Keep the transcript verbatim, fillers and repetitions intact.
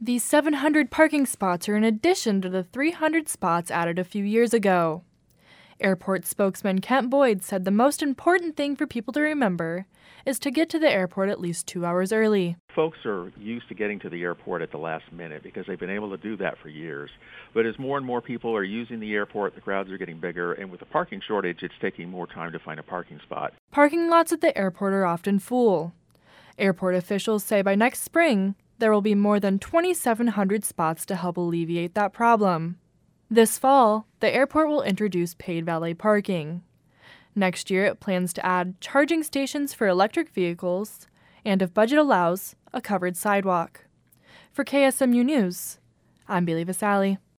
These seven hundred parking spots are in addition to the three hundred spots added a few years ago. Airport spokesman Kent Boyd said the most important thing for people to remember is to get to the airport at least two hours early. Folks are used to getting to the airport at the last minute because they've been able to do that for years. But as more and more people are using the airport, the crowds are getting bigger, and with the parking shortage, it's taking more time to find a parking spot. Parking lots at the airport are often full. Airport officials say by next spring, there will be more than twenty-seven hundred spots to help alleviate that problem. This fall, the airport will introduce paid valet parking. Next year, it plans to add charging stations for electric vehicles and, if budget allows, a covered sidewalk. For K S M U News, I'm Bailey Vasali.